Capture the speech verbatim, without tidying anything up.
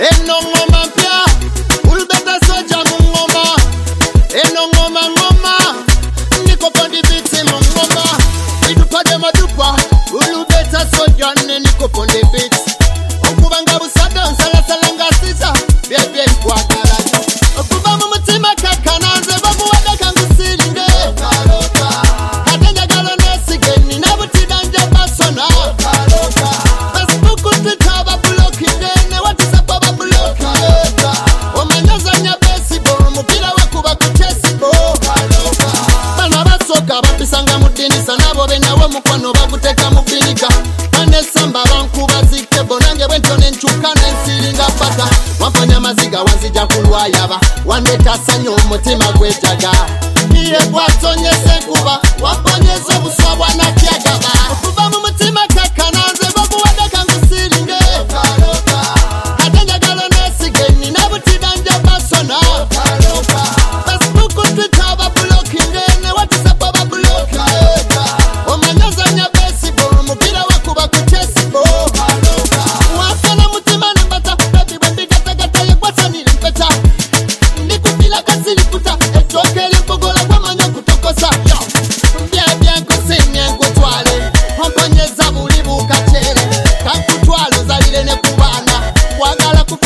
eno ngoma mpya ulubeta soja mungoma eno ngoma ngoma niko pondi biti mungoma idupade madupa ulubeta soja ne niko pondi biti okubanga busada nsala salanga sisa bebe kwa kala okuba mu mutima kakananze bakuwada kangusiringe katenya galo nesigeni nabutidanja basona Facebook Twitter ba blocking ne WhatsApp ba blocking omanyaza nya baseball mupira wakuba ku chessboard bana basoka bapisanga mudini sanabo benawo mukwano baguteka mupirika ane samba bankuba zikebo nange bwentone nchukana nsiringa pata wapanya maziga wanzija kulwayaba wandeta sanyo umutima gwetaga niye bwatonyese kuba waponyeza obuswa na kyagaba okuva mu mutima kakananze bakuwada kangusiringe katenya galo nesigeni nabutidanja basona Facebook Twitter ba blocking ne WhatsApp ba blocking omanyaza nya baseball mupira wakuba ku chessboard wasana mutima nembata baby baby gata gata yekwasa nilimpeta nikupila kasiliputa etokele mbogola kwa manyo kutokosa bya bya kusinye kutwale omponyeza bulibu kachere kakutwalo zalile ne kubana kwagala ku